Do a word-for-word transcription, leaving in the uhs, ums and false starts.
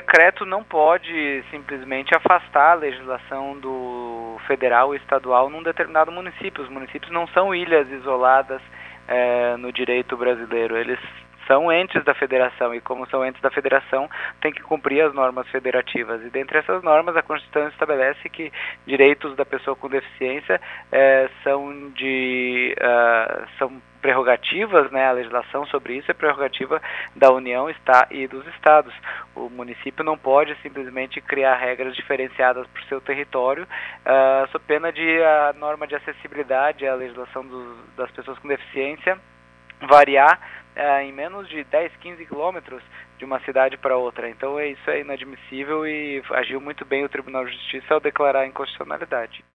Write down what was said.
decreto não pode simplesmente afastar a legislação do federal e estadual num determinado município. Os municípios não são ilhas isoladas é, no direito brasileiro, eles são entes da federação, e como são entes da federação, tem que cumprir as normas federativas. E dentre essas normas, a Constituição estabelece que direitos da pessoa com deficiência é, são de uh, são prerrogativas, né, a legislação sobre isso é prerrogativa da União está, e dos Estados. O município não pode simplesmente criar regras diferenciadas para o seu território, uh, sob pena de a norma de acessibilidade, a legislação dos, das pessoas com deficiência, variar uh, em menos de dez, quinze quilômetros de uma cidade para outra. Então é, isso é inadmissível e agiu muito bem o Tribunal de Justiça ao declarar a inconstitucionalidade.